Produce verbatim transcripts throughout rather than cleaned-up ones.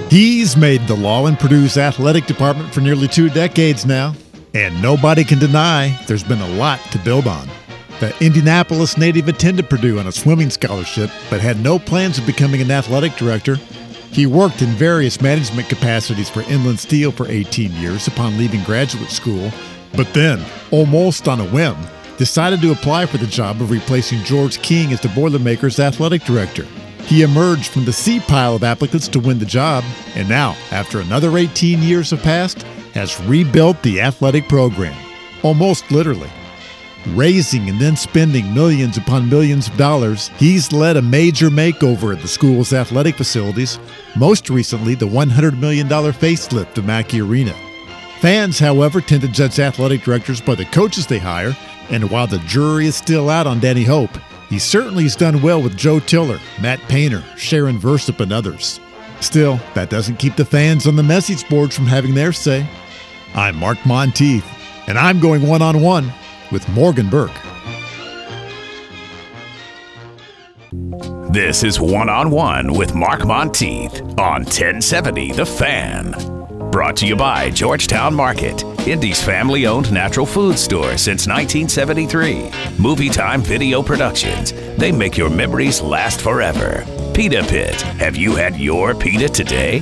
He's made the law in Purdue's athletic department for nearly two decades now, and nobody can deny there's been a lot to build on. The Indianapolis native attended Purdue on a swimming scholarship, but had no plans of becoming an athletic director. He worked in various management capacities for Inland Steel for eighteen years upon leaving graduate school, but then, almost on a whim, decided to apply for the job of replacing George King as the Boilermakers athletic director. He emerged from the sea pile of applicants to win the job, and now, after another eighteen years have passed, has rebuilt the athletic program, almost literally. Raising and then spending millions upon millions of dollars, he's led a major makeover at the school's athletic facilities, most recently the one hundred million dollars facelift of Mackey Arena. Fans, however, tend to judge athletic directors by the coaches they hire, and while the jury is still out on Danny Hope, he certainly has done well with Joe Tiller, Matt Painter, Sharon Versup, and others. Still, that doesn't keep the fans on the message boards from having their say. I'm Mark Monteith, and I'm going one-on-one with Morgan Burke. This is One-on-One with Mark Monteith on ten seventy The Fan. Brought to you by Georgetown Market, Indy's family-owned natural food store since nineteen seventy-three. Movie Time Video Productions. They make your memories last forever. Pita Pit. Have you had your pita today?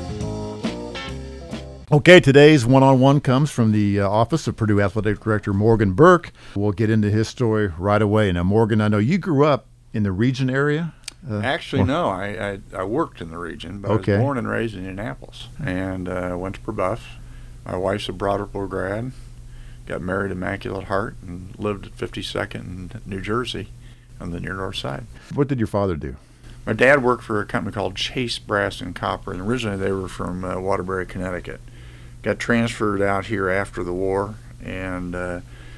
Okay, today's one-on-one comes from the uh, office of Purdue Athletic Director Morgan Burke. We'll get into his story right away. Now, Morgan, I know you grew up in the region area. Uh, Actually, or, no. I, I I worked in the region, but okay. I was born and raised in Indianapolis, and uh, went to Brebeuf. My wife's a Broderville grad. Got married to Immaculate Heart and lived at fifty-second in New Jersey on the near north side. What did your father do? My dad worked for a company called Chase Brass and Copper, and originally they were from uh, Waterbury, Connecticut. Got transferred out here after the war, and uh,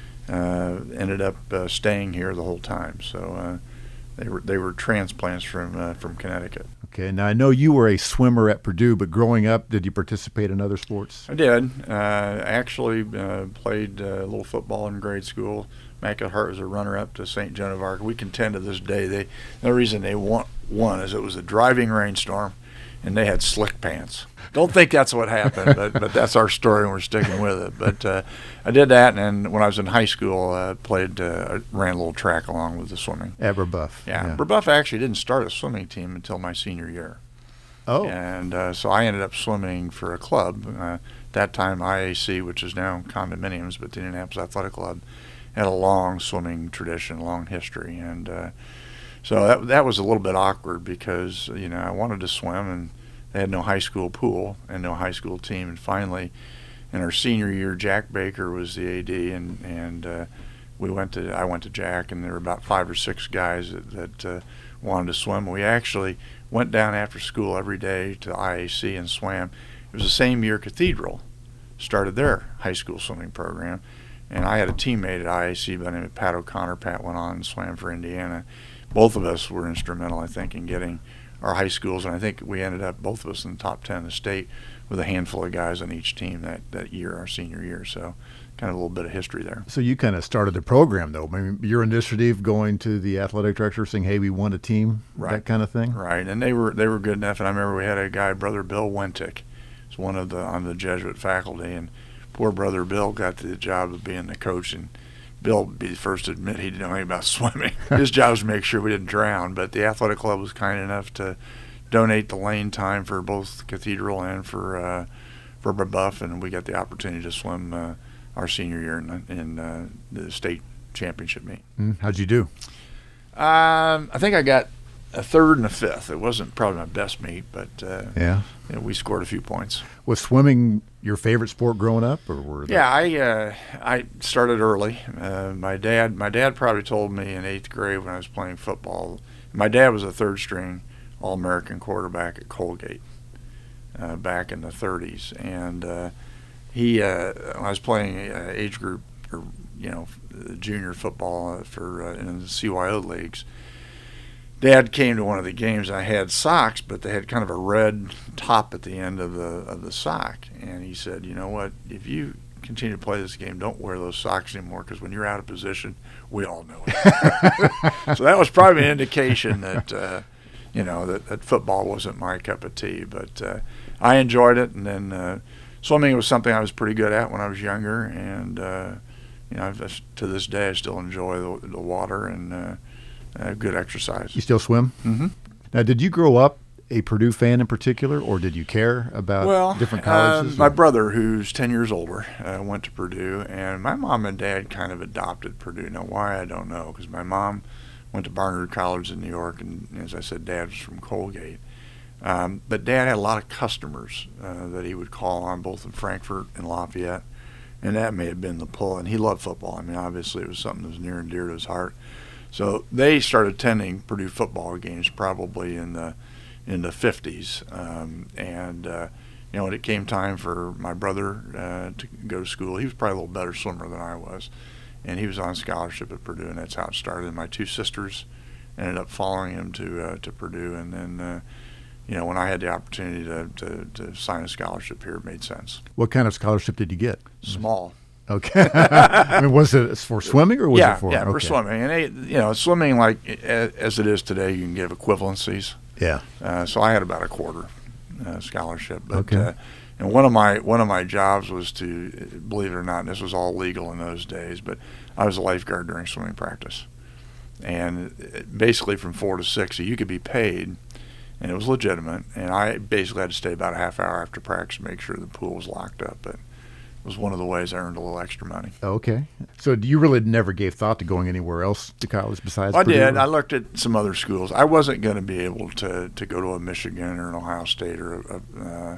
uh, ended up uh, staying here the whole time. So uh, they were they were transplants from uh, from Connecticut. Okay. Now I know you were a swimmer at Purdue, but growing up, did you participate in other sports? I did. Uh, actually, uh, played uh, a little football in grade school. Immaculate Heart was a runner-up to Saint Joan of Arc. We contend to this day they the reason they won, won is it was a driving rainstorm, and they had slick pants. Don't think that's what happened, but, but that's our story, and we're sticking with it. But uh, I did that, and when I was in high school, I uh, played, uh, ran a little track along with the swimming. At Brebeuf. Yeah. yeah. Brebeuf actually didn't start a swimming team until my senior year. Oh. And uh, so I ended up swimming for a club. Uh, that time, I A C, which is now condominiums, but the Indianapolis Athletic Club, had a long swimming tradition, long history. And uh, so that that was a little bit awkward because, you know, I wanted to swim, and they had no high school pool and no high school team. And finally, in our senior year, Jack Baker was the A D, and and uh, we went to I went to Jack, and there were about five or six guys that, that uh, wanted to swim. We actually went down after school every day to I A C and swam. It was the same year Cathedral started their high school swimming program, and I had a teammate at I A C by the name of Pat O'Connor. Pat went on and swam for Indiana. Both of us were instrumental, I think, in getting our high schools, and I think we ended up, both of us, in the top ten of the state with a handful of guys on each team that, that year, our senior year. So kind of a little bit of history there. So you kind of started the program, though. I mean, your initiative going to the athletic director saying, hey, we want a team, right. that kind of thing? Right, and they were they were good enough. And I remember we had a guy, Brother Bill Wentick, was one of the on the Jesuit faculty, and poor Brother Bill got the job of being the coach, and Bill would be the first to admit he didn't know anything about swimming. His job was to make sure we didn't drown, but the athletic club was kind enough to donate the lane time for both Cathedral and for uh, for Brebeuf, and we got the opportunity to swim uh, our senior year in, in uh, the state championship meet. Mm, how'd you do? Um, I think I got a third and a fifth. It wasn't probably my best meet, but uh, yeah, you know, we scored a few points. Was swimming your favorite sport growing up, or were yeah, I uh, I started early. Uh, my dad my dad probably told me in eighth grade when I was playing football. My dad was a third string All-American quarterback at Colgate uh, back in the thirties, and uh, he uh, when I was playing uh, age group or you know junior football for uh, in the C Y O leagues. Dad came to one of the games. I had socks, but they had kind of a red top at the end of the of the sock. And he said, "You know what? If you continue to play this game, don't wear those socks anymore because when you're out of position, we all know it." So that was probably an indication that uh, you know, that, that football wasn't my cup of tea. But uh, I enjoyed it, and then uh, swimming was something I was pretty good at when I was younger, and uh, you know, I've, to this day I still enjoy the, the water and uh, uh, good exercise. You still swim? Mm-hmm. Now, did you grow up a Purdue fan in particular, or did you care about well, different colleges? Uh, my brother, who's ten years older, uh, went to Purdue, and my mom and dad kind of adopted Purdue. Now, why, I don't know, because my mom went to Barnard College in New York, and as I said, Dad was from Colgate. Um, but Dad had a lot of customers uh, that he would call on, both in Frankfort and Lafayette, and that may have been the pull. And he loved football. I mean, obviously it was something that was near and dear to his heart. So they started attending Purdue football games probably in the in the fifties, um, and uh, you know, when it came time for my brother uh, to go to school, he was probably a little better swimmer than I was, and he was on scholarship at Purdue, and that's how it started. And my two sisters ended up following him to uh, to Purdue, and then uh, you know, when I had the opportunity to, to, to sign a scholarship here, it made sense. What kind of scholarship did you get? Small. Okay. I mean, was it for swimming or was yeah, it for? Yeah, okay. for swimming. And, they, you know, swimming, like as it is today, you can give equivalencies. Yeah. Uh, so I had about a quarter uh, scholarship. But, okay. Uh, and one of my one of my jobs was to, believe it or not, and this was all legal in those days, but I was a lifeguard during swimming practice. And basically from four to six, so you could be paid, and it was legitimate. And I basically had to stay about a half hour after practice to make sure the pool was locked up. But was one of the ways I earned a little extra money. Okay. So you really never gave thought to going anywhere else to college besides well, I Purdue? did. I looked at some other schools. I wasn't going to be able to, to go to a Michigan or an Ohio State or a, uh,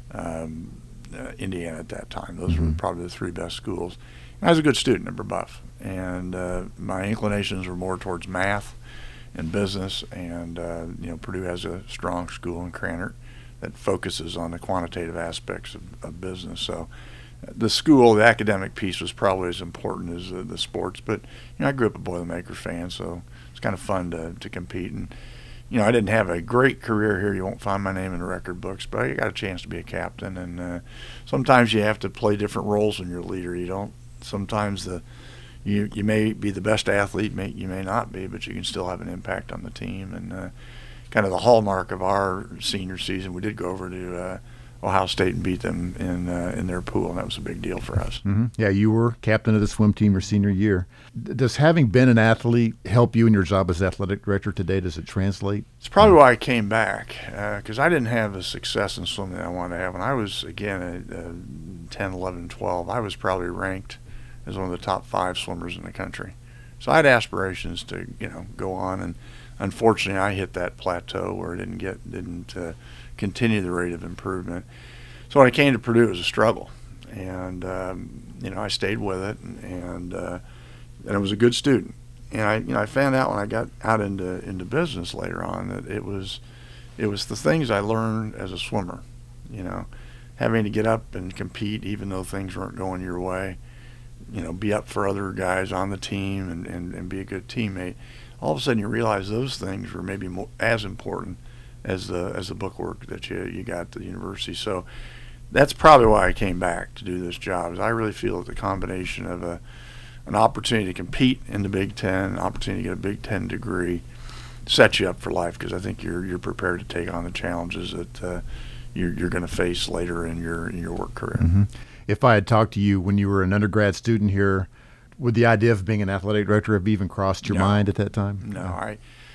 um, uh, Indiana at that time. Those mm-hmm. were probably the three best schools. And I was a good student at Brebeuf, and uh, my inclinations were more towards math and business. And uh, you know, Purdue has a strong school in Krannert that focuses on the quantitative aspects of, of business. So the school, the academic piece was probably as important as uh, the sports. But, you know, I grew up a Boilermaker fan, so it's kind of fun to, to compete. And, you know, I didn't have a great career here. You won't find my name in the record books, but I got a chance to be a captain. And uh, sometimes you have to play different roles when you're a leader. You don't, sometimes the you you may be the best athlete, may, you may not be, but you can still have an impact on the team. And uh, kind of the hallmark of our senior season, we did go over to uh, Ohio State and beat them in uh, in their pool, and that was a big deal for us. Mm-hmm. Yeah, you were captain of the swim team your senior year. Does having been an athlete help you in your job as athletic director today? Does it translate? It's probably why I came back, because uh, I didn't have the success in swimming that I wanted to have. When I was, again, at, uh, ten, eleven, twelve, I was probably ranked as one of the top five swimmers in the country. So I had aspirations to, you know, go on, and unfortunately I hit that plateau where I didn't get, didn't uh, continue the rate of improvement. So when I came to Purdue, it was a struggle, and um, you know, I stayed with it, and and, uh, and I was a good student. And I, you know, I found out when I got out into into business later on that it was it was the things I learned as a swimmer. You know, having to get up and compete even though things weren't going your way. You know, be up for other guys on the team and, and, and be a good teammate. All of a sudden, you realize those things were maybe more, as important as the as the bookwork that you you got at the university. So that's probably why I came back to do this job. Is I really feel that the combination of a an opportunity to compete in the Big Ten, an opportunity to get a Big Ten degree, sets you up for life, because I think you're you're prepared to take on the challenges that uh, you're you're going to face later in your in your work career. Mm-hmm. If I had talked to you when you were an undergrad student here, would the idea of being an athletic director have even crossed your no, mind at that time? No, I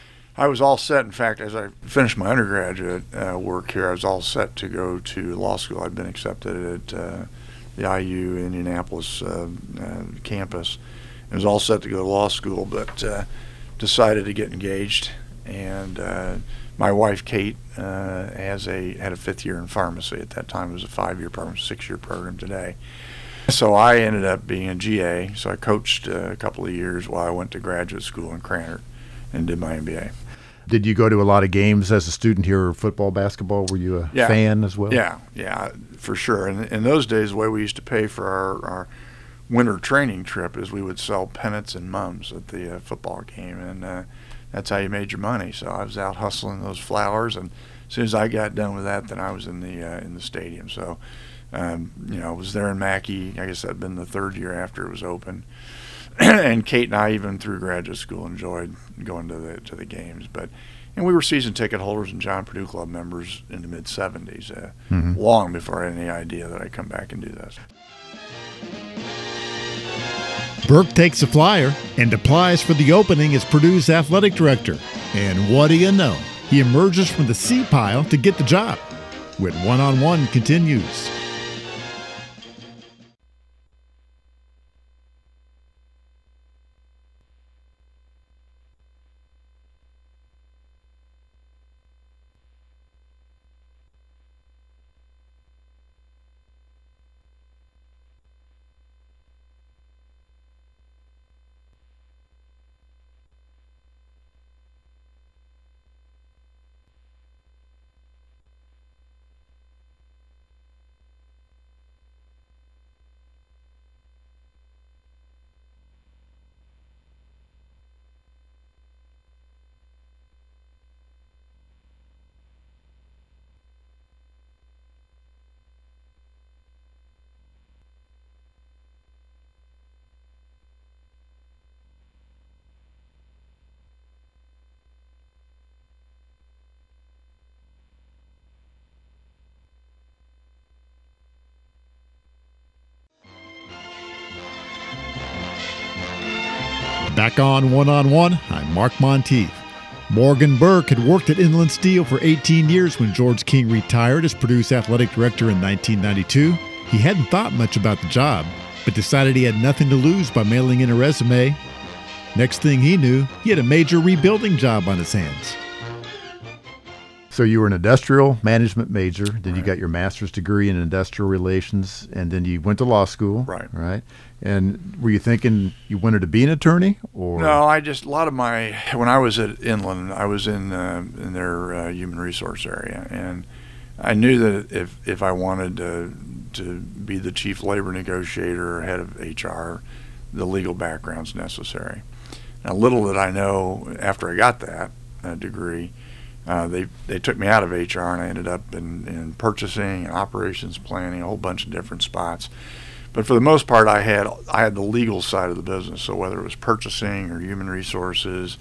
I was all set. In fact, as I finished my undergraduate uh, work here, I was all set to go to law school. I'd been accepted at uh, the I U Indianapolis uh, uh, campus. I was all set to go to law school, but uh, decided to get engaged. And uh, my wife, Kate, uh, has a had a fifth year in pharmacy. At that time, it was a five-year program, six-year program today. So I ended up being a G A. So I coached uh, a couple of years while I went to graduate school in Krannert and did my M B A. Did you go to a lot of games as a student here, football, basketball? Were you a yeah. fan as well? Yeah, yeah, for sure. And in those days, the way we used to pay for our, our winter training trip is we would sell pennants and mums at the uh, football game, and uh, that's how you made your money. So I was out hustling those flowers, and as soon as I got done with that, then I was in the uh, in the stadium. So, um, you know, I was there in Mackey. I guess that'd been the third year after it was open. and Kate and I, even through graduate school, enjoyed going to the to the games. But and we were season ticket holders and John Purdue Club members in the mid seventies, uh, mm-hmm. long before I had any idea that I'd come back and do this. Burke takes a flyer and applies for the opening as Purdue's athletic director. And what do you know? He emerges from the C pile to get the job. When One-on-One continues. Back on One-on-One, I'm Mark Monteith. Morgan Burke had worked at Inland Steel for eighteen years when George King retired as Purdue's athletic director in nineteen ninety-two. He hadn't thought much about the job, but decided he had nothing to lose by mailing in a resume. Next thing he knew, he had a major rebuilding job on his hands. So you were an industrial management major, then right. you got your master's degree in industrial relations, and then you went to law school. Right. Right. And were you thinking you wanted to be an attorney, or no? I just a lot of my when I was at Inland, I was in uh, in their uh, human resource area, and I knew that if if I wanted to to be the chief labor negotiator or head of H R, the legal background's necessary. Now, little did I know after I got that uh, degree. Uh, they they took me out of H R and I ended up in, in purchasing and operations planning, a whole bunch of different spots. But for the most part, I had I had the legal side of the business. So whether it was purchasing or human resources,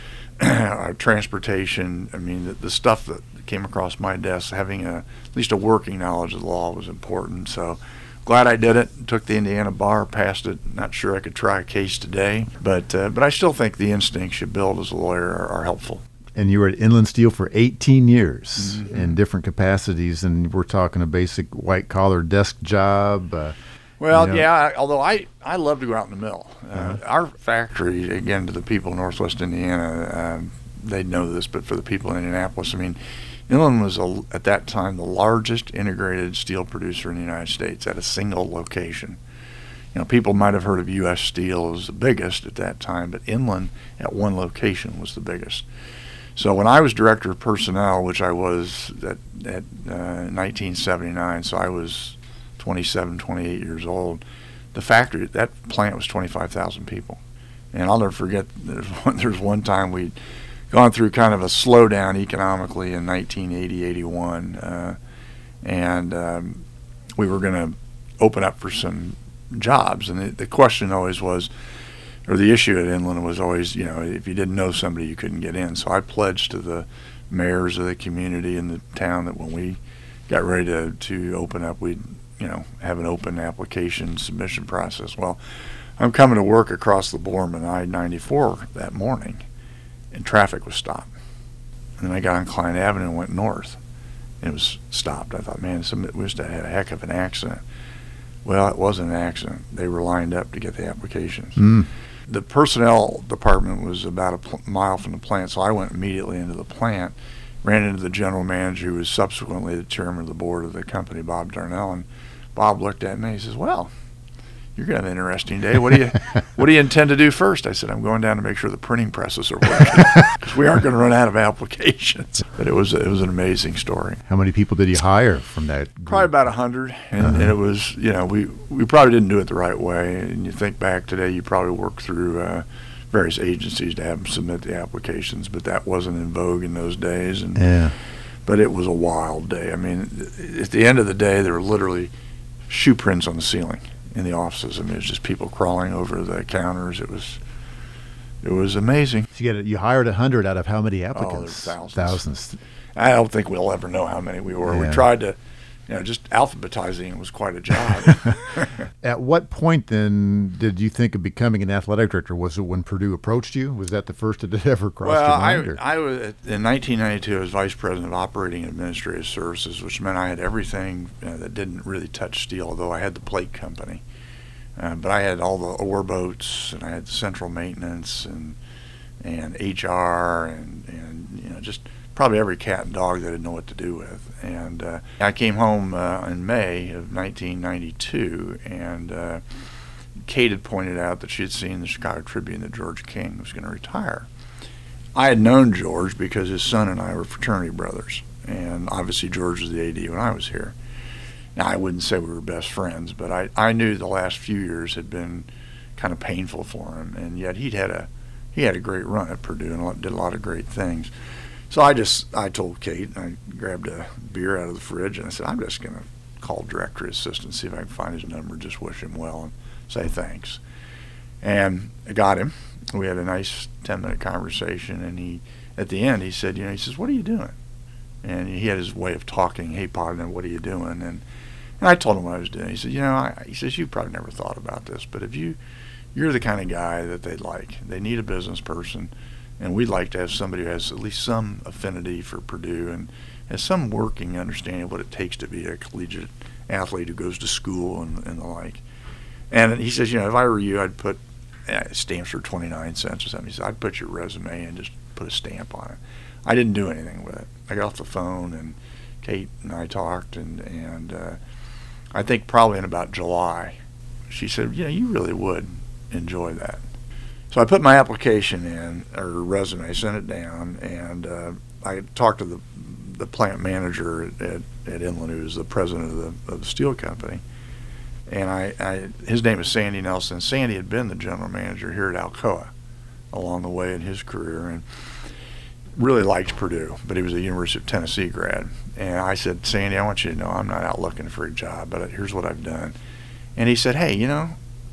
or transportation, I mean the, the stuff that came across my desk, having a, at least a working knowledge of the law was important. So glad I did it. Took the Indiana bar, passed it. Not sure I could try a case today, but uh, but I still think the instincts you build as a lawyer are, are helpful. And you were at Inland Steel for eighteen years mm-hmm. in different capacities, and we're talking a basic white-collar desk job. Uh, well, you know. yeah, although I, I love to go out in the mill. Uh, uh-huh. Our factory, again, to the people of Northwest Indiana, um, they'd know this, but for the people in Indianapolis, I mean, Inland was, a, at that time, the largest integrated steel producer in the United States at a single location. You know, people might have heard of U S Steel as the biggest at that time, but Inland at one location was the biggest. So when I was director of personnel, which I was at, at uh, nineteen seventy-nine, so I was twenty-seven, twenty-eight years old, the factory, that plant was twenty-five thousand people. And I'll never forget, there's one, there's one time we'd gone through kind of a slowdown economically in nineteen eighty, eighty-one, uh, and um, we were going to open up for some jobs. And the, the question always was, or the issue at Inland was always, you know, if you didn't know somebody, you couldn't get in. So I pledged to the mayors of the community in the town that when we got ready to, to open up, we'd, you know, have an open application submission process. Well, I'm coming to work across the Borman I ninety-four that morning, and traffic was stopped. And then I got on Klein Avenue and went north, and it was stopped. I thought, man, some, we must have had a heck of an accident. Well, it wasn't an accident. They were lined up to get the applications. Mm. The personnel department was about a pl- mile from the plant, so I went immediately into the plant, ran into the general manager, who was subsequently the chairman of the board of the company, Bob Darnell, and Bob looked at me and he says, well, you're going to have an interesting day. What do you what do you intend to do first? I said, I'm going down to make sure the printing presses are working, because we aren't going to run out of applications. But it was it was an amazing story. How many people did you hire from that group? Probably about a hundred, and, uh-huh. and it was, you know, we, we probably didn't do it the right way. And you think back today, you probably work through uh, various agencies to have them submit the applications, but that wasn't in vogue in those days. And yeah. But it was a wild day. I mean, at the end of the day, there were literally shoe prints on the ceiling. in the offices. I mean, it was just people crawling over the counters. It was it was amazing. So you, get it, you hired a hundred out of how many Oh, applicants? there's thousands. Thousands. I don't think we'll ever know how many we were. Yeah. We tried to, you know, just alphabetizing was quite a job. At what point then did you think of becoming an athletic director? Was it when Purdue approached you? Was that the first that it ever crossed well, your mind? or- I, I was in nineteen ninety-two. I was vice president of operating and administrative services, which meant I had everything uh, that didn't really touch steel. Although I had the plate company, uh, but I had all the ore boats, and I had central maintenance and and H R and and you know just probably every cat and dog that I didn't know what to do with. And uh, I came home uh, in May of nineteen ninety-two, and uh, Kate had pointed out that she had seen the Chicago Tribune that George King was going to retire. I had known George because his son and I were fraternity brothers, and obviously George was the A D when I was here. Now, I wouldn't say we were best friends, but I, I knew the last few years had been kind of painful for him, and yet he'd had a he had a great run at Purdue and did a lot of great things. So I just, I told Kate, I grabbed a beer out of the fridge, and I said, I'm just going to call director assistant, see if I can find his number, just wish him well and say thanks. And I got him. We had a nice ten-minute conversation, and he, at the end, he said, you know, he says, what are you doing? And he had his way of talking, hey, partner, what are you doing? And and I told him what I was doing. He said, you know, I, he says, you probably never thought about this, but if you, you're the kind of guy that they'd like. They need a business person. And we'd like to have somebody who has at least some affinity for Purdue and has some working understanding of what it takes to be a collegiate athlete who goes to school and, and the like. And he says, you know, if I were you, I'd put uh, stamps for twenty-nine cents or something. He said, I'd put your resume and just put a stamp on it. I didn't do anything with it. I got off the phone, and Kate and I talked, and, and uh, I think probably in about July, she said, you know, you really would enjoy that. So I put my application in, or resume, sent it down, and uh, I talked to the the plant manager at, at Inland, who was the president of the, of the steel company. And I, I, his name is Sandy Nelson. Sandy had been the general manager here at Alcoa along the way in his career, and really liked Purdue, but he was a University of Tennessee grad. And I said, Sandy, I want you to know I'm not out looking for a job, but here's what I've done. And he said, hey, you know,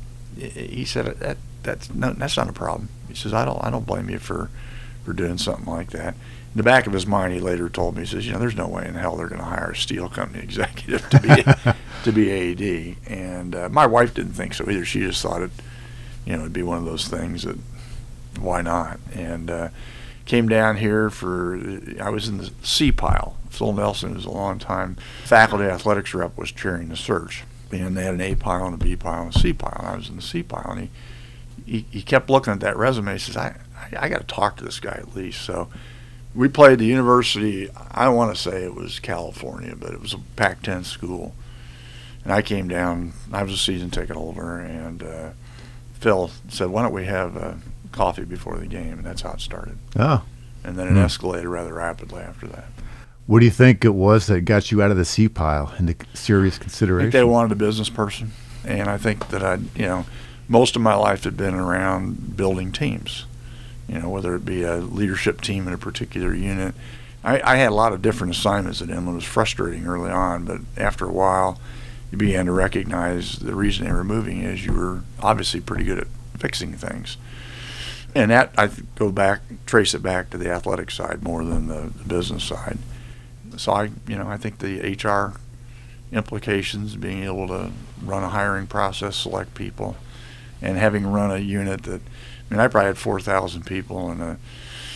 he said, that that's no, that's not a problem. He says, I don't I don't blame you for, for doing something like that. In the back of his mind, he later told me, he says, you know, there's no way in hell they're going to hire a steel company executive to be to be A D. And uh, my wife didn't think so either. She just thought it, you know, it'd be one of those things that, why not? And uh, came down here for, I was in the C pile. Phil Nelson, who's a long time faculty athletics rep, was chairing the search. And they had an A pile and a B pile and a C pile. And I was in the C pile. And he, he, he kept looking at that resume. He says, I, I, I got to talk to this guy at least. So we played the University, I don't want to say it was California, but it was a Pac ten school. And I came down, I was a season ticket holder, and uh, Phil said, why don't we have uh, coffee before the game? And that's how it started. Oh. And then it mm. escalated rather rapidly after that. What do you think it was that got you out of the C pile into serious consideration? I think they wanted a business person, and I think that I, you know, most of my life had been around building teams, you know, whether it be a leadership team in a particular unit. I, I had a lot of different assignments at Inland. It was frustrating early on, but after a while, you began to recognize the reason they were moving is you were obviously pretty good at fixing things. And that, I go back, trace it back to the athletic side more than the, the business side. So I, you know, I think the H R implications, being able to run a hiring process, select people, and having run a unit that, I mean, I probably had four thousand people, and a,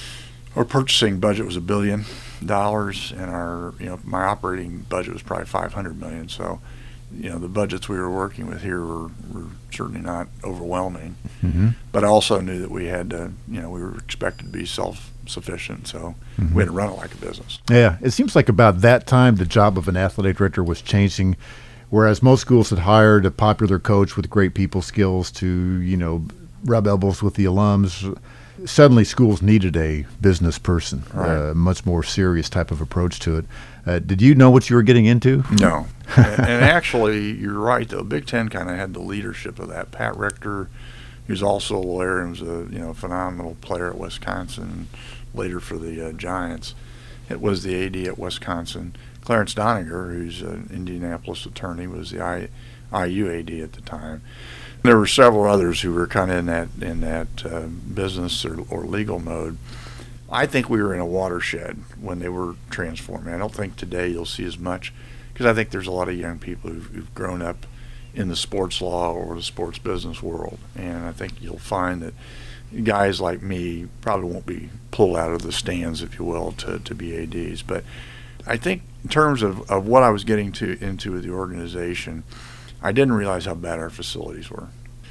our purchasing budget was a billion dollars, and our, you know, my operating budget was probably five hundred million. So, you know, the budgets we were working with here were, were certainly not overwhelming. Mm-hmm. But I also knew that we had to, you know, we were expected to be self-sufficient, so mm-hmm. we had to run it like a business. Yeah, it seems like about that time the job of an athletic director was changing, whereas most schools had hired a popular coach with great people skills to, you know, rub elbows with the alums. Suddenly schools needed a business person, right. A much more serious type of approach to it. Uh, did you know what you were getting into? No. and, and actually, you're right, though. Big Ten kind of had the leadership of that. Pat Richter, who's also a lawyer and was a you know phenomenal player at Wisconsin, later for the uh, Giants. It was the A D at Wisconsin. Clarence Doniger, who's an Indianapolis attorney, was the I, I U A D at the time. There were several others who were kind of in that in that uh, business or, or legal mode. I think we were in a watershed when they were transforming. I don't think today you'll see as much, because I think there's a lot of young people who've, who've grown up in the sports law or the sports business world, and I think you'll find that guys like me probably won't be pulled out of the stands, if you will, to, to be A Ds. But I think in terms of, of what I was getting to into with the organization, I didn't realize how bad our facilities were.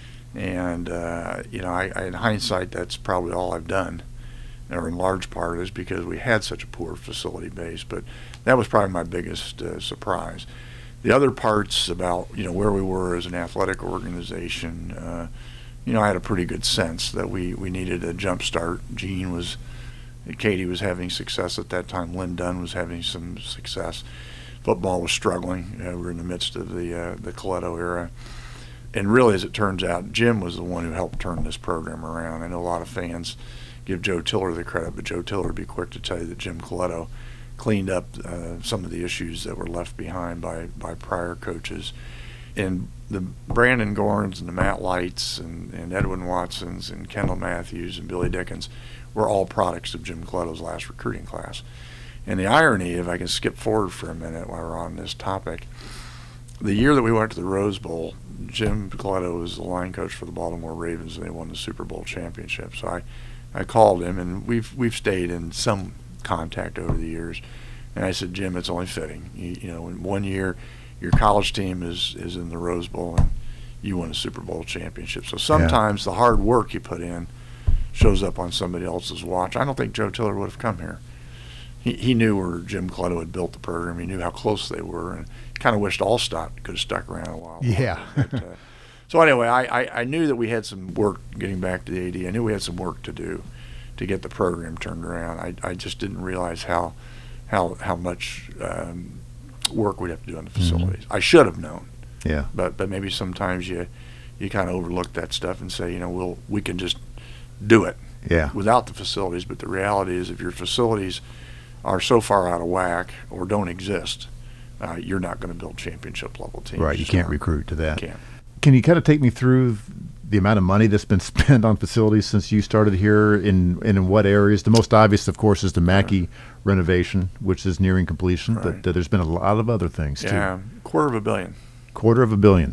And, uh, you know, I, I, in hindsight, that's probably all I've done, or in large part is because we had such a poor facility base. But that was probably my biggest uh, surprise. The other parts about, you know, where we were as an athletic organization, uh, you know, I had a pretty good sense that we, we needed a jump start. Gene was, Katie was having success at that time. Lynn Dunn was having some success. Football was struggling. Uh, we were in the midst of the uh, the Coletto era. And really, as it turns out, Jim was the one who helped turn this program around. I know a lot of fans give Joe Tiller the credit, but Joe Tiller would be quick to tell you that Jim Coletto cleaned up uh, some of the issues that were left behind by, by prior coaches. And the Brandon Gorns and the Matt Lights and, and Edwin Watsons and Kendall Matthews and Billy Dickens were all products of Jim Coletto's last recruiting class. And the irony, if I can skip forward for a minute while we're on this topic, the year that we went to the Rose Bowl, Jim Coletto was the line coach for the Baltimore Ravens, and they won the Super Bowl championship. So I, I called him, and we've we've stayed in some contact over the years. And I said, Jim, it's only fitting. You, you know, in one year, your college team is, is in the Rose Bowl, and you won a Super Bowl championship. So sometimes yeah. the hard work you put in shows up on somebody else's watch. I don't think Joe Tiller would have come here. He he knew where Jim Coletto had built the program. He knew how close they were, and kind of wished Allstott could have stuck around a while. Yeah. But, uh, so anyway, I, I, I knew that we had some work getting back to the A D. I knew we had some work to do to get the program turned around. I, I just didn't realize how how how much um, work we'd have to do on the facilities. Mm-hmm. I should have known. Yeah. But but maybe sometimes you you kind of overlook that stuff and say, you know, we'll we can just do it. Yeah. Without the facilities. But the reality is, if your facilities are so far out of whack or don't exist, uh, you're not going to build championship level teams. Right. You can't recruit to that. You can't. Can you kind of take me through the amount of money that's been spent on facilities since you started here, in and in what areas? The most obvious, of course, is the Mackey right. renovation, which is nearing completion, right. but uh, there's been a lot of other things yeah, too. Yeah, quarter of a billion. Quarter of a billion.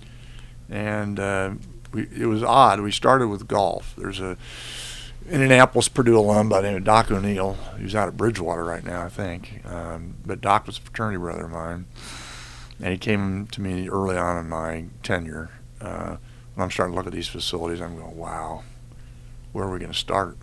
And uh, we, it was odd. We started with golf. There's a Indianapolis Purdue alum by the name of Doc O'Neill, who's out at Bridgewater right now, I think. Um, but Doc was a fraternity brother of mine, and he came to me early on in my tenure. Uh, when I'm starting to look at these facilities, I'm going, wow, where are we going to start?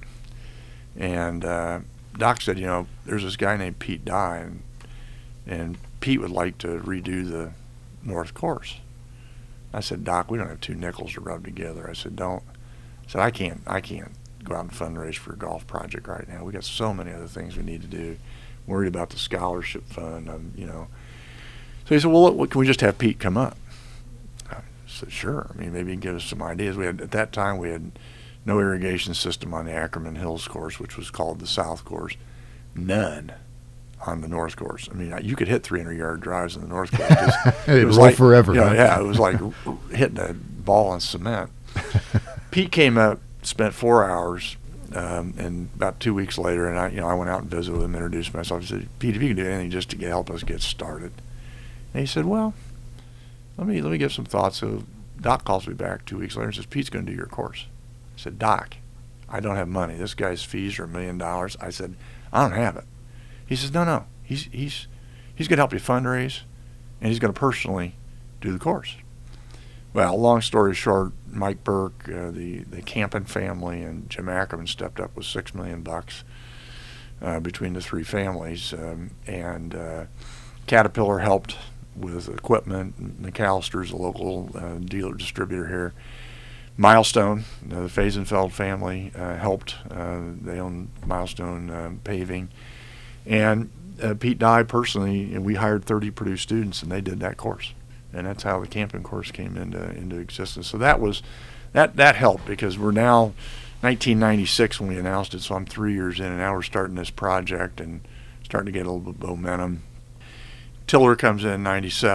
And uh, Doc said, you know, there's this guy named Pete Dye, and, and Pete would like to redo the North Course. I said, Doc, we don't have two nickels to rub together. I said, don't. I said, I can't, I can't go out and fundraise for a golf project right now. We got so many other things we need to do. I'm worried about the scholarship fund, um, you know. So he said, well, what, can we just have Pete come up? I said, sure. I mean, maybe he can give us some ideas. We had, at that time, we had no irrigation system on the Ackerman Hills course, which was called the South Course. None on the North Course. I mean, you could hit three hundred yard drives in the North Course. It was roll like, forever. You know, huh? Yeah, it was like hitting a ball on cement. Pete came up, spent four hours, um, and about two weeks later, and I, you know, I went out and visited with him, introduced myself. I said, Pete, if you can do anything just to get, help us get started. And he said, well, let me let me give some thought. So Doc calls me back two weeks later and says, Pete's going to do your course. I said, Doc, I don't have money. This guy's fees are a million dollars. I said, I don't have it. He says, no, no. He's he's he's going to help you fundraise, and he's going to personally do the course. Well, long story short, Mike Burke, uh, the the Campen family, and Jim Ackerman stepped up with six million bucks uh, between the three families, um, and uh, Caterpillar helped with equipment. McAllister's a local uh, dealer distributor here. Milestone, uh, the Faisenfeld family uh, helped. Uh, they own Milestone uh, Paving, and uh, Pete Dye personally, and we hired thirty Purdue students, and they did that course. And that's how the Campen course came into into existence. So that was that that helped, because we're now nineteen ninety-six when we announced it. So I'm three years in, and now we're starting this project and starting to get a little bit of momentum. Tiller comes in in ninety-seven,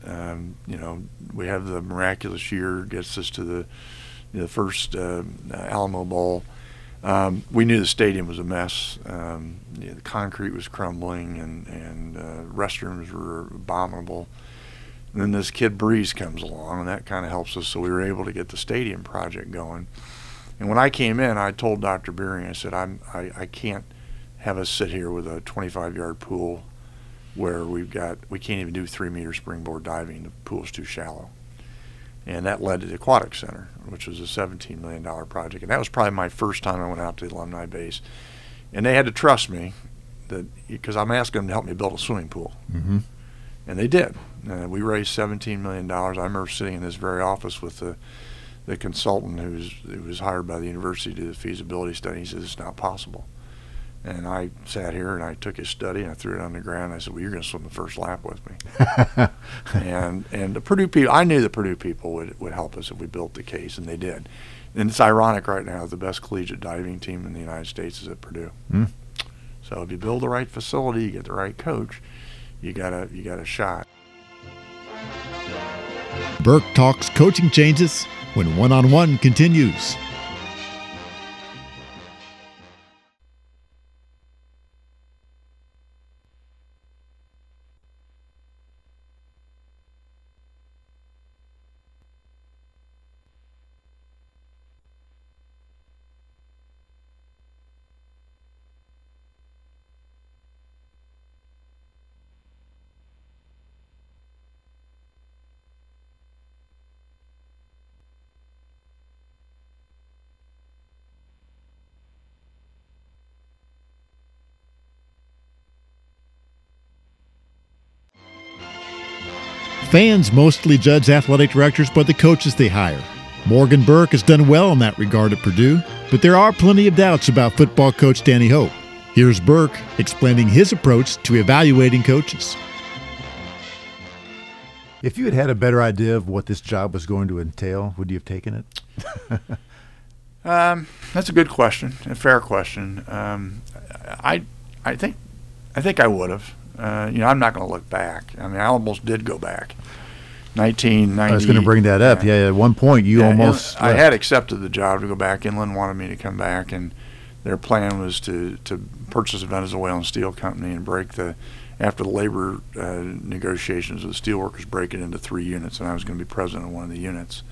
Um, you know, we have the miraculous year, gets us to the the first uh, Alamo Bowl. Um, we knew the stadium was a mess. Um, you know, the concrete was crumbling, and and uh, restrooms were abominable. And then this kid Breeze comes along, and that kind of helps us. So we were able to get the stadium project going. And when I came in, I told Doctor Beering, I said, I'm, I, I can't have us sit here with a twenty-five yard pool where we've got, we can't even do three meter springboard diving. The pool's too shallow. And that led to the Aquatic Center, which was a seventeen million dollar project. And that was probably my first time I went out to the alumni base. And they had to trust me, that because I'm asking them to help me build a swimming pool. Mm-hmm. And they did. Uh, we raised seventeen million dollars. I remember sitting in this very office with the the consultant who's, who was hired by the university to do the feasibility study. He said, it's not possible. And I sat here and I took his study and I threw it on the ground. And I said, well, you're going to swim the first lap with me. and and the Purdue people, I knew the Purdue people would, would help us if we built the case, and they did. And it's ironic right now, the best collegiate diving team in the United States is at Purdue. Mm. So if you build the right facility, you get the right coach, you got a, you got a shot. Burke talks coaching changes when one-on-one continues. Fans mostly judge athletic directors by the coaches they hire. Morgan Burke has done well in that regard at Purdue, but there are plenty of doubts about football coach Danny Hope. Here's Burke explaining his approach to evaluating coaches. If you had had a better idea of what this job was going to entail, would you have taken it? um, that's a good question, a fair question. Um, I, I think, I think I would have. Uh, you know, I'm not going to look back. I mean, I almost did go back. nineteen ninety. I was going to bring that up. Yeah, yeah, at one point you yeah, almost. I had accepted the job to go back. Inland wanted me to come back, and their plan was to, to purchase a Venezuelan steel company and break the, after the labor uh, negotiations with the steelworkers, break it into three units, and I was going to be president of one of the units.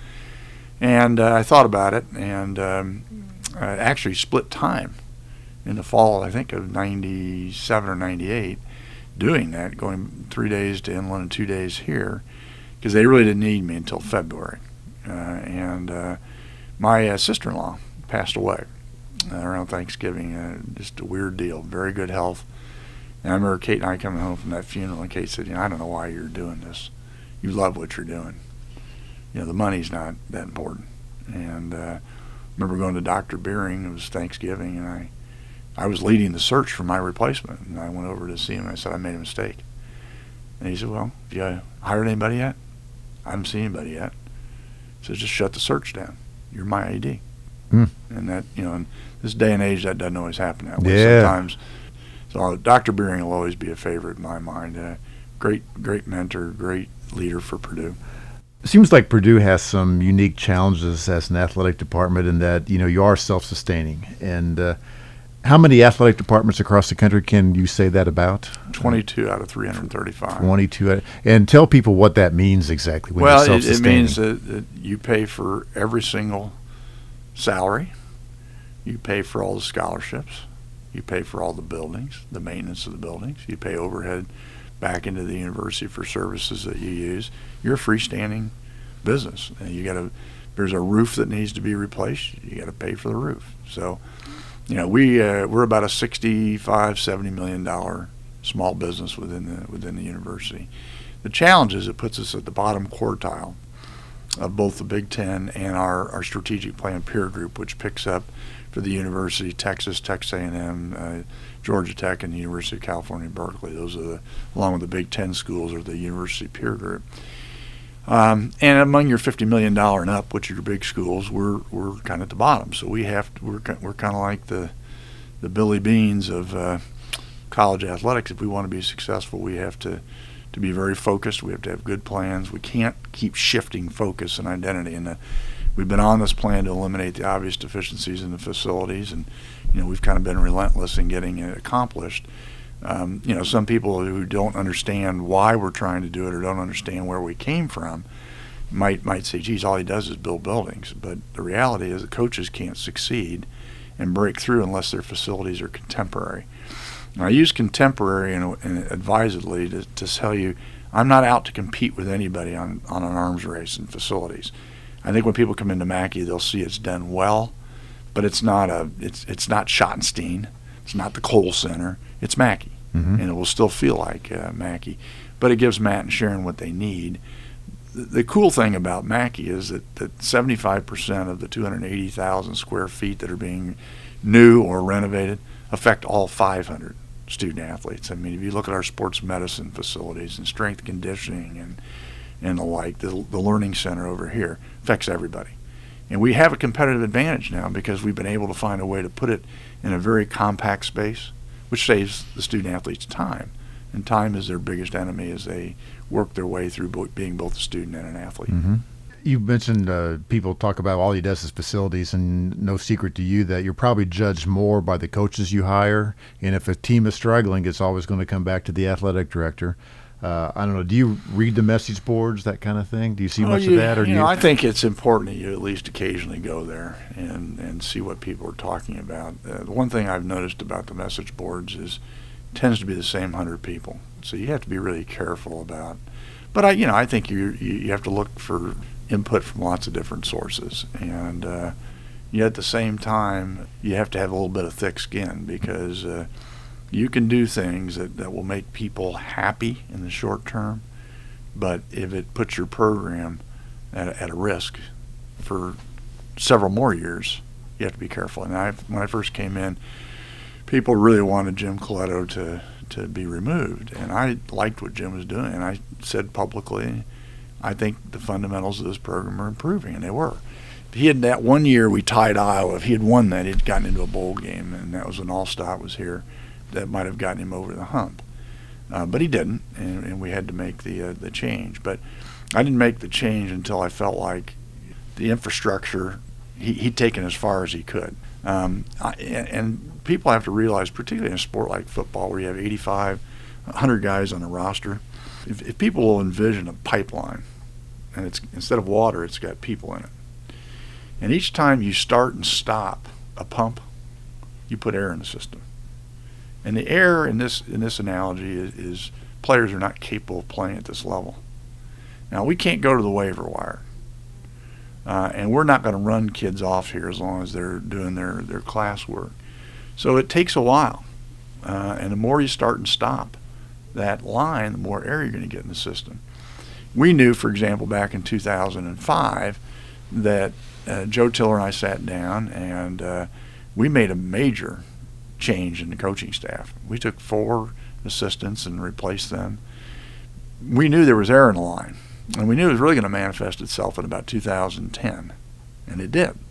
And uh, I thought about it, and um, I actually split time in the fall, I think, of ninety-seven or ninety-eight. Doing that, going three days to Inland and two days here, because they really didn't need me until February. Uh, and uh, my uh, sister-in-law passed away uh, around Thanksgiving. Uh, just a weird deal. Very good health. And I remember Kate and I coming home from that funeral, and Kate said, you know, I don't know why you're doing this. You love what you're doing. You know, the money's not that important. And uh, I remember going to Doctor Beering. It was Thanksgiving, and I I was leading the search for my replacement, and I went over to see him, and I said, I made a mistake. And he said, well, have you hired anybody yet? I haven't seen anybody yet. He said, just shut the search down. You're my A D. Hmm. And that, you know, in this day and age, that doesn't always happen that way. Yeah. Sometimes. So Doctor Beering will always be a favorite in my mind. Uh, great, great mentor, great leader for Purdue. It seems like Purdue has some unique challenges as an athletic department in that, you know, you are self-sustaining. And uh, how many athletic departments across the country can you say that about? twenty-two out of three hundred thirty-five. twenty-two. And tell people what that means exactly when well, you're it, it self-sustaining. means that, that you pay for every single salary. You pay for all the scholarships. You pay for all the buildings, the maintenance of the buildings. You pay overhead back into the university for services that you use. You're a freestanding business. And you got to, there's a roof that needs to be replaced. You got to pay for the roof. So, you know, we uh, we're about a sixty-five, seventy million dollar small business within the within the university. The challenge is it puts us at the bottom quartile of both the Big Ten and our, our strategic plan peer group, which picks up for the university, Texas, Texas A and M, uh, Georgia Tech, and the University of California, Berkeley. Those are the, along with the Big Ten schools, are the university peer group. Um, and among your fifty million dollars and up, which are your big schools, we're we're kind of at the bottom. So we have to, we're we're kind of like the the Billy Beans of uh, college athletics. If we want to be successful, we have to to be very focused. We have to have good plans. We can't keep shifting focus and identity. And uh, we've been on this plan to eliminate the obvious deficiencies in the facilities, and you know we've kind of been relentless in getting it accomplished. Um, you know, some people who don't understand why we're trying to do it or don't understand where we came from might might say, geez, all he does is build buildings. But the reality is that coaches can't succeed and break through unless their facilities are contemporary. And I use contemporary and, and advisedly to, to tell you I'm not out to compete with anybody on, on an arms race in facilities. I think when people come into Mackey, they'll see it's done well, but it's not a it's it's not Schottenstein, it's not the Kohl Center, it's Mackey, mm-hmm. and it will still feel like uh, Mackey, but it gives Matt and Sharon what they need. The, the cool thing about Mackey is that, that seventy-five percent of the two hundred eighty thousand square feet that are being new or renovated affect all five hundred student athletes. I mean, if you look at our sports medicine facilities and strength conditioning and and the like, the, the learning center over here affects everybody. And we have a competitive advantage now because we've been able to find a way to put it in a very compact space, which saves the student athletes time. And time is their biggest enemy as they work their way through bo- being both a student and an athlete. Mm-hmm. You mentioned uh, people talk about all he does is facilities, and no secret to you that you're probably judged more by the coaches you hire. And if a team is struggling, it's always going to come back to the athletic director. Uh, I don't know. Do you read the message boards, that kind of thing? Do you see well, much you, of that, or you do know? you? I think it's important that you at least occasionally go there and and see what people are talking about. Uh, the one thing I've noticed about the message boards is it tends to be the same hundred people, so you have to be really careful about. But I, you know, I think you you, you have to look for input from lots of different sources, and uh, yet at the same time, you have to have a little bit of thick skin because. Uh, You can do things that, that will make people happy in the short term, but if it puts your program at, at a risk for several more years, you have to be careful. And I, when I first came in, people really wanted Jim Coletto to, to be removed, and I liked what Jim was doing. And I said publicly, I think the fundamentals of this program are improving, and they were. He had that one year we tied Iowa. If he had won that, he'd gotten into a bowl game, and that was when Allstott was here. That might have gotten him over the hump, uh, but he didn't, and, and we had to make the uh, the change. But I didn't make the change until I felt like the infrastructure he, he'd taken as far as he could. Um, I, and, and people have to realize, particularly in a sport like football, where you have eighty-five, one hundred guys on a roster, if, if people will envision a pipeline, and it's instead of water, it's got people in it, and each time you start and stop a pump, you put air in the system. And the air in this in this analogy is, is players are not capable of playing at this level. Now, we can't go to the waiver wire. Uh, and we're not going to run kids off here as long as they're doing their, their class work. So it takes a while. Uh, and the more you start and stop that line, the more air you're going to get in the system. We knew, for example, back in two thousand five that uh, Joe Tiller and I sat down and uh, we made a major change in the coaching staff. We took four assistants and replaced them. We knew there was air in the line, and we knew it was really going to manifest itself in about two thousand ten, and it did.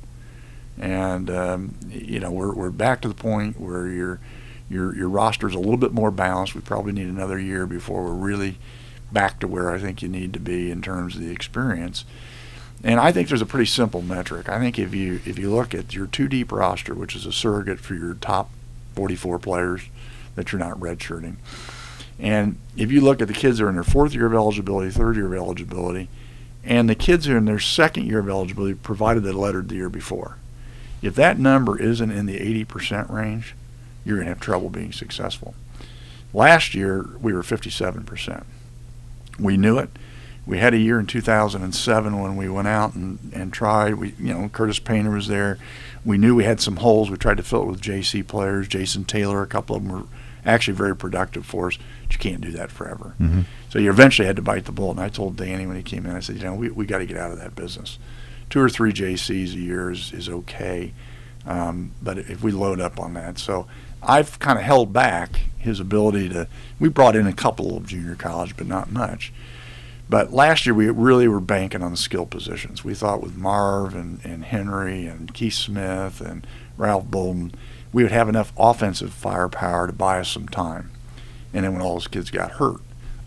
And um, you know, we're we're back to the point where your your your roster's a little bit more balanced. We probably need another year before we're really back to where I think you need to be in terms of the experience. And I think there's a pretty simple metric. I think if you if you look at your two deep roster, which is a surrogate for your top forty-four players that you're not redshirting. And if you look at the kids that are in their fourth year of eligibility, third year of eligibility, and the kids who are in their second year of eligibility, provided they lettered the year before, if that number isn't in the eighty percent range, you're going to have trouble being successful. Last year, we were fifty-seven percent. We knew it. We had a year in two thousand seven when we went out and, and tried. We, you know, Curtis Painter was there. We knew we had some holes. We tried to fill it with J C players. Jason Taylor, a couple of them were actually very productive for us, but you can't do that forever. Mm-hmm. So you eventually had to bite the bullet. And I told Danny when he came in, I said, you know, we we got to get out of that business. Two or three J Cs a year is, is okay, um, but if we load up on that. So I've kind of held back his ability to – we brought in a couple of junior college, but not much. But last year we really were banking on the skill positions. We thought with Marv and, and Henry and Keith Smith and Ralph Bolden, we would have enough offensive firepower to buy us some time. And then when all those kids got hurt,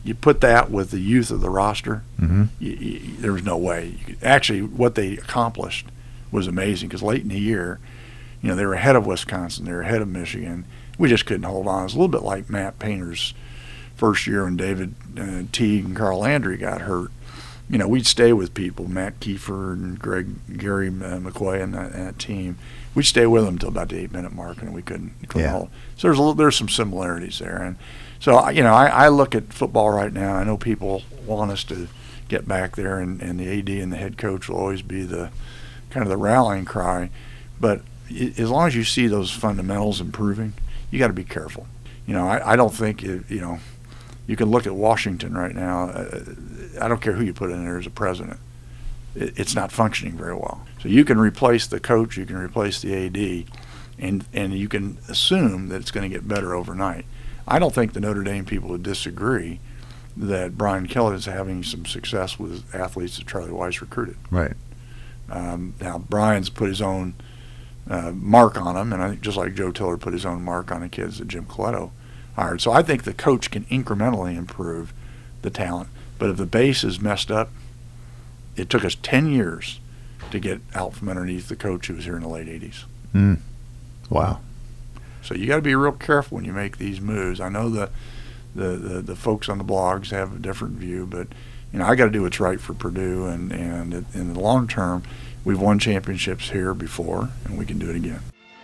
You put that with the youth of the roster, Mm-hmm. you, you, there was no way. You could, actually, what they accomplished was amazing because late in the year, you know, they were ahead of Wisconsin, they were ahead of Michigan. We just couldn't hold on. It was a little bit like Matt Painter's first year when David uh, Teague and Carl Landry got hurt. You know, we'd stay with people, Matt Kiefer and Greg Gary uh, McCoy and that, and that team. We'd stay with them until about the eight-minute mark, and we couldn't, couldn't Yeah. hold. So there's a little, there's some similarities there, and so you know, I, I look at football right now. I know people want us to get back there, and, and the A D and the head coach will always be the kind of the rallying cry. But it, as long as you see those fundamentals improving, you got to be careful. You know, I, I don't think it, you know. You can look at Washington right now. Uh, I don't care who you put in there as a president. It, it's not functioning very well. So you can replace the coach, you can replace the A D, and and you can assume that it's going to get better overnight. I don't think the Notre Dame people would disagree that Brian Kelly is having some success with athletes that Charlie Weiss recruited. Right. Um, now, Brian's put his own uh, mark on them, and I think just like Joe Tiller put his own mark on the kids that Jim Coletto hired. So I think the coach can incrementally improve the talent. But if the base is messed up, it took us ten years to get out from underneath the coach who was here in the late eighties. Mm. Wow. So you got to be real careful when you make these moves. I know the, the, the, the folks on the blogs have a different view, but you know I got to do what's right for Purdue, and, and it, in the long term, we've won championships here before, and we can do it again.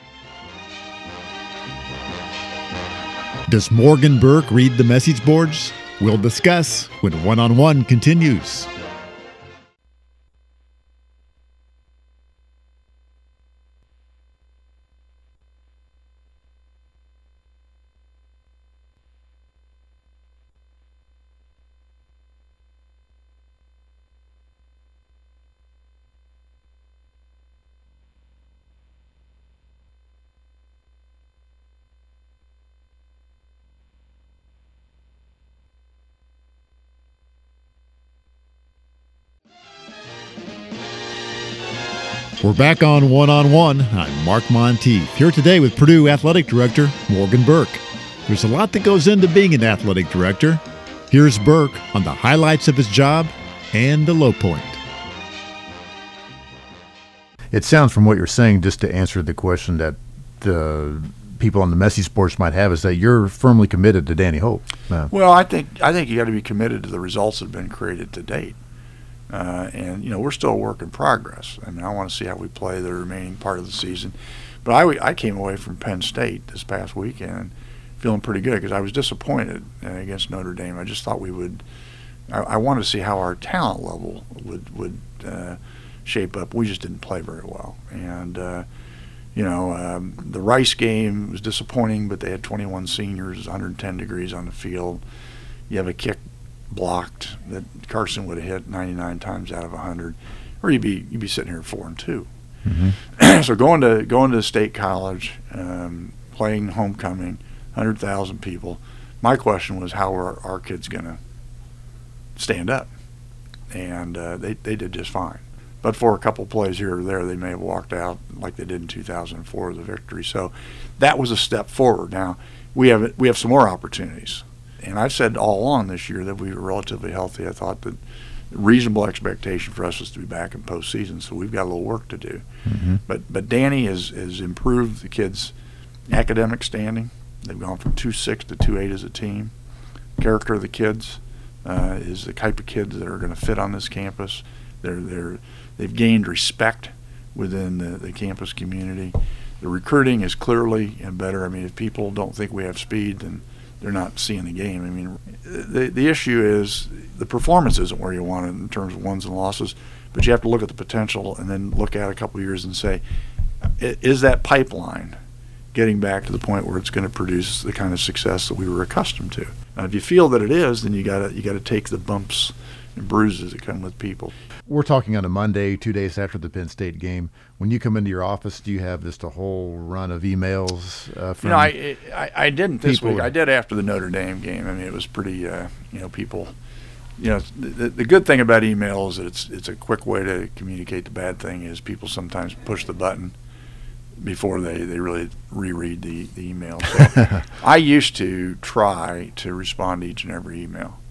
Does Morgan Burke read the message boards? We'll discuss when One-on-One continues. We're back on One-on-One. I'm Mark Monteith, here today with Purdue Athletic Director Morgan Burke. There's a lot that goes into being an athletic director. Here's Burke on the highlights of his job and the low point. It sounds from what you're saying, just to answer the question that the people on the message sports might have, is that you're firmly committed to Danny Hope. Uh, Well, I think I think you got to be committed to the results that have been created to date. Uh, and, you know, we're still a work in progress. I mean, I want to see how we play the remaining part of the season. But I, I came away from Penn State this past weekend feeling pretty good because I was disappointed uh, against Notre Dame. I just thought we would I, I wanted to see how our talent level would, would uh, shape up. We just didn't play very well. And, uh, you know, um, the Rice game was disappointing, but they had twenty-one seniors, one hundred ten degrees on the field. You have a kick blocked that Carson would have hit ninety-nine times out of one hundred, or you'd be you'd be sitting here four and two. mm-hmm. So going to going to State College, um, playing homecoming, one hundred thousand people. My question was, how are our kids going to stand up? And uh, they they did just fine. But for a couple plays here or there, they may have walked out like they did in two thousand four with a victory. So that was a step forward. Now we have we have some more opportunities. And I've said all along this year that we were relatively healthy. I thought that reasonable expectation for us was to be back in postseason, so we've got a little work to do. Mm-hmm. But but Danny has, has improved the kids' academic standing. They've gone from two six to two eight as a team. Character of the kids uh, is the type of kids that are going to fit on this campus. They're they're they've gained respect within the, the campus community. The recruiting is clearly better. I mean, if people don't think we have speed, then they're not seeing the game. I mean, the the issue is the performance isn't where you want it in terms of wins and losses, but you have to look at the potential and then look at a couple of years and say, is that pipeline getting back to the point where it's going to produce the kind of success that we were accustomed to? Now, if you feel that it is, then you got to you got to take the bumps and bruises that come with people. We're talking on a Monday, two days after the Penn State game. When you come into your office, do you have just a whole run of emails uh, from You know, I, I I didn't this people? week. I did after the Notre Dame game. I mean, it was pretty, uh, you know, people, you know, the, the good thing about email is that it's it's a quick way to communicate. The bad thing is people sometimes push the button before they, they really reread the, the email. So I used to try to respond to each and every email.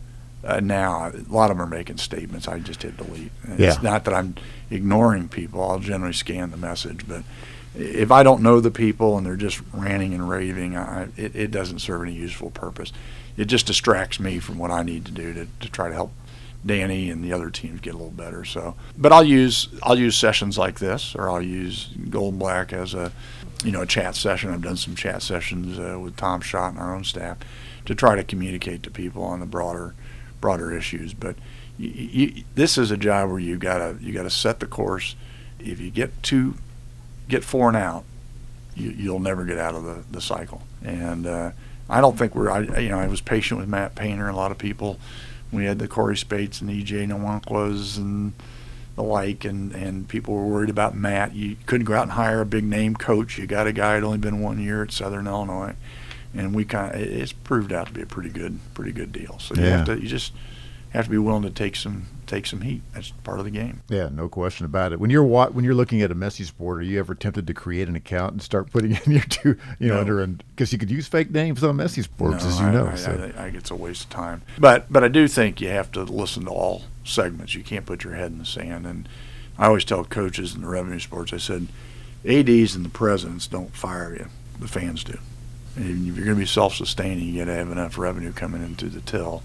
uh, now, a lot of them are making statements. I just hit delete. And Yeah. It's not that I'm ignoring people. I'll generally scan the message, but if I don't know the people and they're just ranting and raving, I, it, it doesn't serve any useful purpose. It just distracts me from what I need to do to, to try to help Danny and the other teams get a little better. So, but I'll use I'll use sessions like this, or I'll use Gold and Black as a you know a chat session. I've done some chat sessions uh, with Tom Schott and our own staff to try to communicate to people on the broader broader issues. But you, you, this is a job where you gotta you gotta set the course. If you get two get four and out, you, you'll never get out of the, the cycle. And uh, I don't think we're I you know I was patient with Matt Painter and a lot of people. We had the Corey Spates and E J Nwankwas and the like, and, and people were worried about Matt. You couldn't go out and hire a big name coach. You got a guy who'd only been one year at Southern Illinois, and we kind of it's proved out to be a pretty good pretty good deal. So you Yeah. have to you just have to be willing to take some take some heat. That's part of the game. Yeah, no question about it. When you're wa- when you're looking at a Messi's board, are you ever tempted to create an account and start putting in your two, you know, No. under an because you could use fake names on Messi's boards, No, as you I, know. I, so. I, I think it's a waste of time. But but I do think you have to listen to all segments. You can't put your head in the sand. And I always tell coaches in the revenue sports, I said, A Ds and the presidents don't fire you. The fans do. And if you're going to be self-sustaining, you got to have enough revenue coming into the till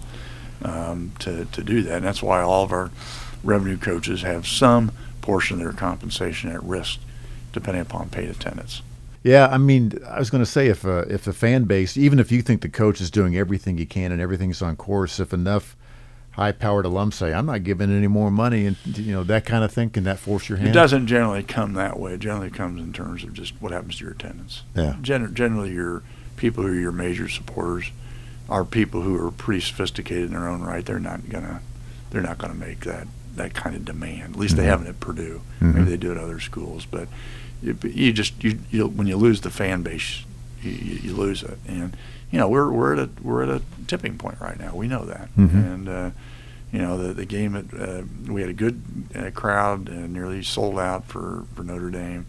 um, to, to do that. And that's why all of our revenue coaches have some portion of their compensation at risk depending upon paid attendance. Yeah, I mean, I was going to say if uh, if the fan base, even if you think the coach is doing everything he can and everything's on course, if enough high-powered alums say, "I'm not giving any more money," and you know that kind of thing, can that force your hand? It doesn't generally come that way. It generally comes in terms of just what happens to your attendance. Yeah. Gen- generally, your people who are your major supporters are people who are pretty sophisticated in their own right. They're not gonna they're not gonna make that that kind of demand. At least Mhm. they haven't at Purdue. Mhm. Maybe they do at other schools, but you, you just you, you when you lose the fan base, you, you, you lose it. And you know we're we're at a we're at a tipping point right now. We know that. Mhm. And uh, you know the the game at uh, we had a good uh, crowd, uh, nearly sold out for for Notre Dame.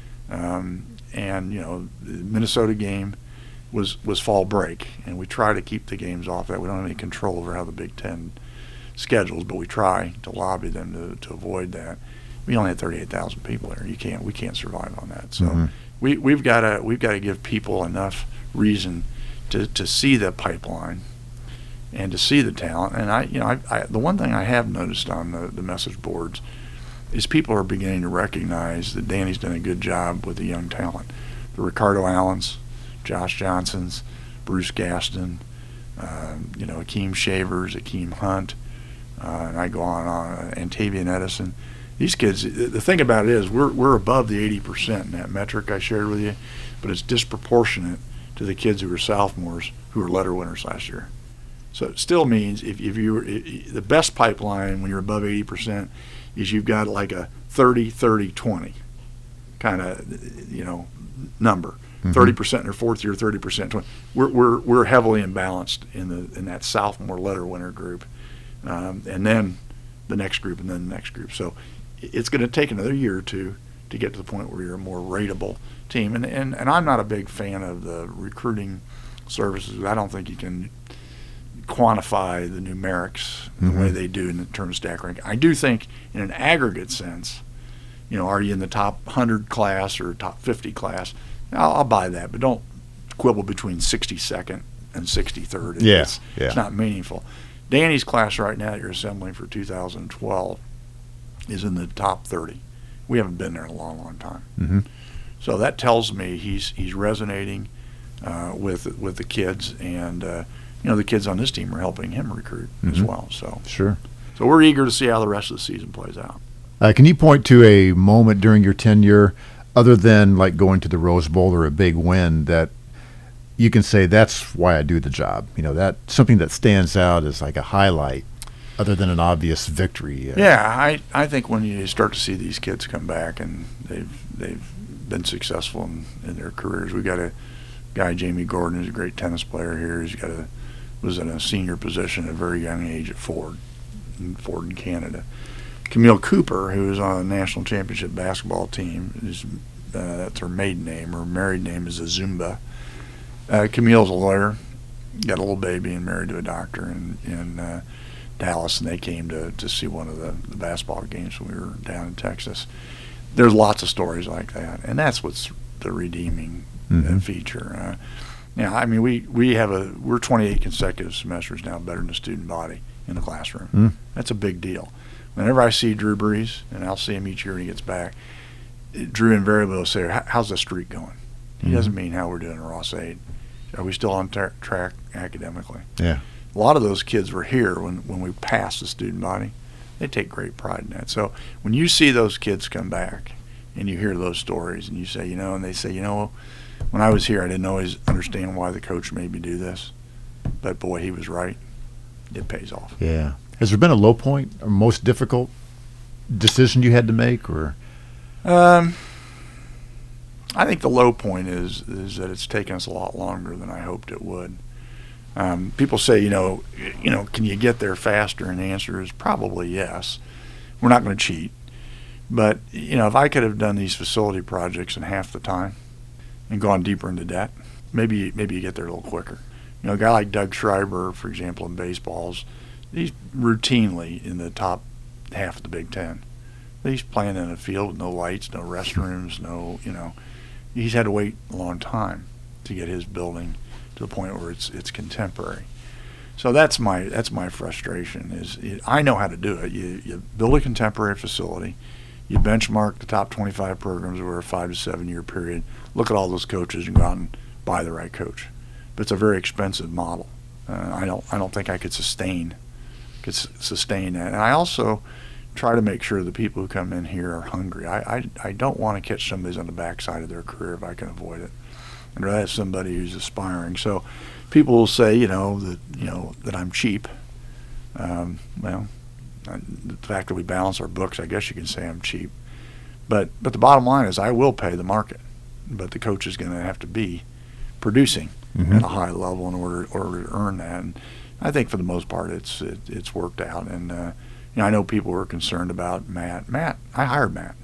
Um, and you know the Minnesota game was was fall break, and we try to keep the games off that. We don't have any control over how the Big Ten schedules, but we try to lobby them to, to avoid that. We only had thirty-eight thousand people there. You can't we can't survive on that. So Mhm. we we've got to we've got to give people enough reason to, to see the pipeline and to see the talent. And I you know I, I the one thing I have noticed on the, the message boards is people are beginning to recognize that Danny's done a good job with the young talent. The Ricardo Allens, Josh Johnsons, Bruce Gaston, um, you know, Akeem Shavers, Akeem Hunt, uh, and I go on and on, Antavian Edison. These kids, the thing about it is we're we're above the eighty percent in that metric I shared with you, but it's disproportionate to the kids who were sophomores who were letter winners last year. So it still means if, if you were, the best pipeline when you're above eighty percent is you've got like a thirty, thirty, twenty kind of, you know, number. thirty percent in their fourth year, thirty percent. twenty. We're we're we're heavily imbalanced in the in that sophomore letter winner group, um, and then the next group, and then the next group. So it's going to take another year or two to get to the point where you're a more rateable team. And and and I'm not a big fan of the recruiting services. I don't think you can quantify the numerics the Mhm. way they do in terms of stack rank. I do think in an aggregate sense, you know, are you in the top one hundred class or top fifty class? I'll, I'll buy that, but don't quibble between sixty-second and sixty-third. Yeah, It's, yeah. it's not meaningful. Danny's class right now that you're assembling for two thousand twelve is in the top thirty. We haven't been there in a long, long time. Mm-hmm. So that tells me he's he's resonating uh, with with the kids, and uh, you know the kids on this team are helping him recruit as Mhm. well. So Sure. so we're eager to see how the rest of the season plays out. Uh, can you point to a moment during your tenure, other than like going to the Rose Bowl or a big win, that you can say that's why I do the job? You know, that something that stands out as like a highlight, other than an obvious victory. Uh, Yeah, I, I think when you start to see these kids come back and they've they've been successful in, in their careers. We got a guy, Jamie Gordon, who's a great tennis player here. He's got a was in a senior position at a very young age at Ford, in Ford in Canada. Camille Cooper, who is on a national championship basketball team, is uh, that's her maiden name. Her married name is Azumba. Uh, Camille's a lawyer, got a little baby, and married to a doctor, and and uh, Dallas, and they came to, to see one of the, the basketball games when we were down in Texas. There's lots of stories like that, and that's what's the redeeming mm-hmm. uh, feature. Uh, yeah, I mean, we, we have a we're twenty-eight consecutive semesters now better than the student body in the classroom. Mm. That's a big deal. Whenever I see Drew Brees, and I'll see him each year when he gets back, Drew invariably will say, how's the streak going? He mm-hmm. doesn't mean how we're doing at Ross-Ade. Are we still on tra- track academically? Yeah. A lot of those kids were here when, when we passed the student body. They take great pride in that. So when you see those kids come back and you hear those stories and you say, you know, and they say, you know, when I was here, I didn't always understand why the coach made me do this. But, boy, he was right. It pays off. Yeah. Has there been a low point or most difficult decision you had to make? Or um, I think the low point is is that it's taken us a lot longer than I hoped it would. Um, people say, you know, you know, can you get there faster? And the answer is probably yes. We're not going to cheat. But, you know, if I could have done these facility projects in half the time and gone deeper into debt, maybe maybe you get there a little quicker. You know, a guy like Doug Schreiber, for example, in baseballs, he's routinely in the top half of the Big Ten. He's playing in a field with no lights, no restrooms, no, you know. He's had to wait a long time to get his building to the point where it's it's contemporary. So that's my that's my frustration. Is it, I know how to do it. You you build a contemporary facility, you benchmark the top twenty-five programs over a five to seven year period. Look at all those coaches and go out and buy the right coach. But it's a very expensive model. Uh, I don't I don't think I could sustain could s- sustain that. And I also try to make sure the people who come in here are hungry. I I, I don't want to catch somebody on the backside of their career if I can avoid it. I'd rather have somebody who's aspiring. So people will say, you know, that you know that I'm cheap. Um, well, I, the fact that we balance our books, I guess you can say I'm cheap. But but the bottom line is I will pay the market. But the coach is going to have to be producing mm-hmm. at a high level in order order to earn that. And I think for the most part it's it, it's worked out. And uh, you know, I know people were concerned about Matt. Matt, I hired Matt,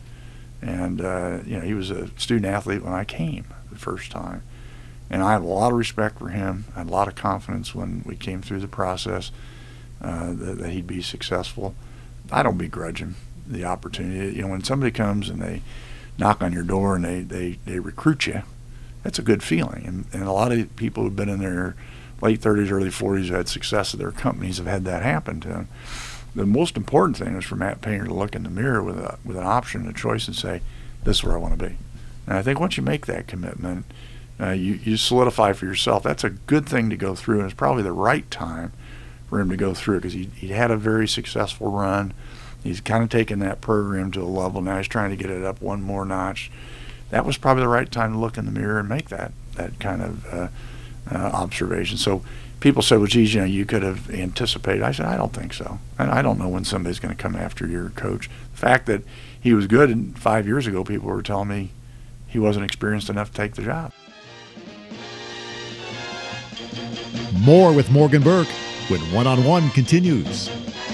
and uh, you know he was a student athlete when I came the first time, and I have a lot of respect for him. I had a lot of confidence when we came through the process uh, that, that he'd be successful. I don't begrudge him the opportunity. You know, when somebody comes and they knock on your door and they, they, they recruit you, that's a good feeling. And, and a lot of people who've been in their late thirties, early forties, who had success at their companies have had that happen to them. The most important thing is for Matt Painter to look in the mirror with a with an option, a choice, and say, this is where I want to be. And I think once you make that commitment, uh, you, you solidify for yourself. That's a good thing to go through, and it's probably the right time for him to go through it because he, he had a very successful run. He's kind of taken that program to a level. Now he's trying to get it up one more notch. That was probably the right time to look in the mirror and make that that kind of uh, uh, observation. So people say, well, geez, you know, you could have anticipated. I said, I don't think so. I, I don't know when somebody's going to come after your coach. The fact that he was good and five years ago, people were telling me he wasn't experienced enough to take the job. More with Morgan Burke when One-on-One continues.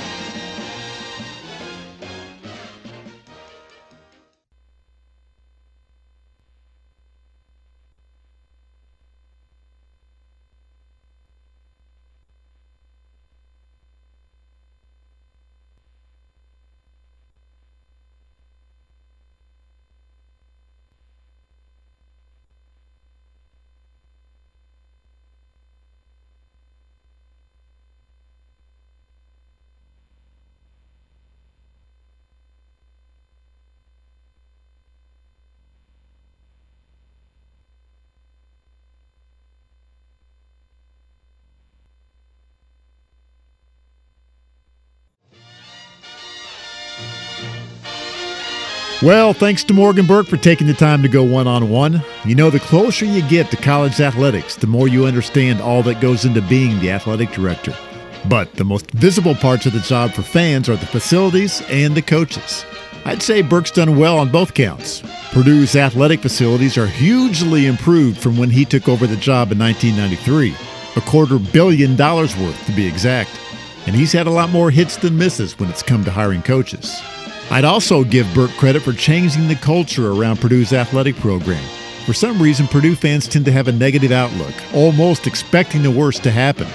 Well, thanks to Morgan Burke for taking the time to go one-on-one. You know, the closer you get to college athletics, the more you understand all that goes into being the athletic director. But the most visible parts of the job for fans are the facilities and the coaches. I'd say Burke's done well on both counts. Purdue's athletic facilities are hugely improved from when he took over the job in nineteen ninety-three. A quarter billion dollars worth, to be exact. And he's had a lot more hits than misses when it's come to hiring coaches. I'd also give Burke credit for changing the culture around Purdue's athletic program. For some reason, Purdue fans tend to have a negative outlook, almost expecting the worst to happen.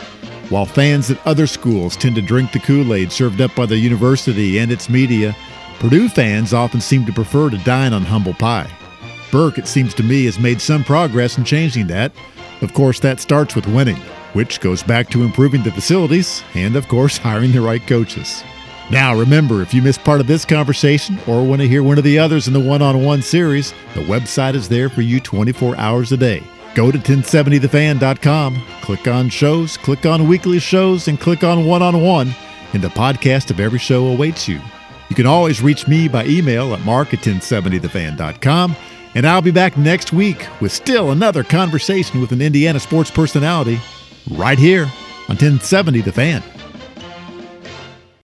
While fans at other schools tend to drink the Kool-Aid served up by the university and its media, Purdue fans often seem to prefer to dine on humble pie. Burke, it seems to me, has made some progress in changing that. Of course, that starts with winning, which goes back to improving the facilities and, of course, hiring the right coaches. Now, remember, if you missed part of this conversation or want to hear one of the others in the one-on-one series, the website is there for you twenty-four hours a day. Go to ten seventy the fan dot com, click on shows, click on weekly shows, and click on one-on-one, and the podcast of every show awaits you. You can always reach me by email at mark at ten seventy the fan dot com, and I'll be back next week with still another conversation with an Indiana sports personality right here on ten seventy The Fan.